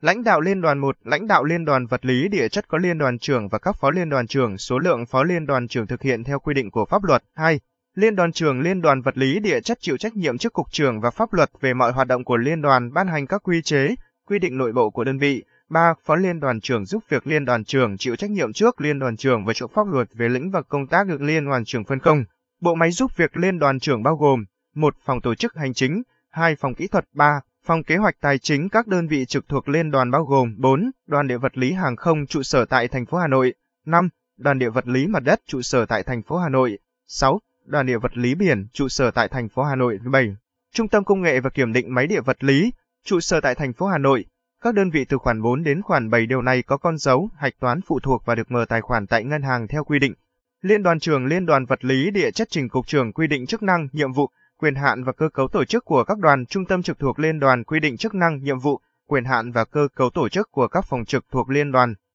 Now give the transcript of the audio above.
Lãnh đạo Liên đoàn 1. Lãnh đạo Liên đoàn Vật lý Địa chất có Liên đoàn trưởng và các phó Liên đoàn trưởng, số lượng phó Liên đoàn trưởng thực hiện theo quy định của pháp luật. 2. Liên đoàn trưởng Liên đoàn Vật lý Địa chất chịu trách nhiệm trước Cục trưởng và pháp luật về mọi hoạt động của Liên đoàn, ban hành các quy chế, quy định nội bộ của đơn vị. 3. Phó Liên đoàn trưởng giúp việc Liên đoàn trưởng chịu trách nhiệm trước Liên đoàn trưởng và trước pháp luật về lĩnh vực công tác được Liên đoàn trưởng phân công. Bộ máy giúp việc Liên đoàn trưởng bao gồm: 1. Phòng tổ chức hành chính, 2. Phòng kỹ thuật, 3. Phòng kế hoạch tài chính. Các đơn vị trực thuộc Liên đoàn bao gồm: 4. Đoàn địa vật lý hàng không trụ sở tại thành phố Hà Nội. 5. Đoàn địa vật lý mặt đất trụ sở tại thành phố Hà Nội. 6. Đoàn địa vật lý biển trụ sở tại thành phố Hà Nội. 7. Trung tâm công nghệ và kiểm định máy địa vật lý trụ sở tại thành phố Hà Nội. Các đơn vị từ khoản 4 đến khoản 7 điều này có con dấu, hạch toán phụ thuộc và được mở tài khoản tại ngân hàng theo quy định. Liên đoàn trưởng Liên đoàn Vật lý Địa chất trình Cục trưởng quy định chức năng, nhiệm vụ, quyền hạn và cơ cấu tổ chức của các đoàn trung tâm trực thuộc Liên đoàn, quy định chức năng, nhiệm vụ, quyền hạn và cơ cấu tổ chức của các phòng trực thuộc Liên đoàn.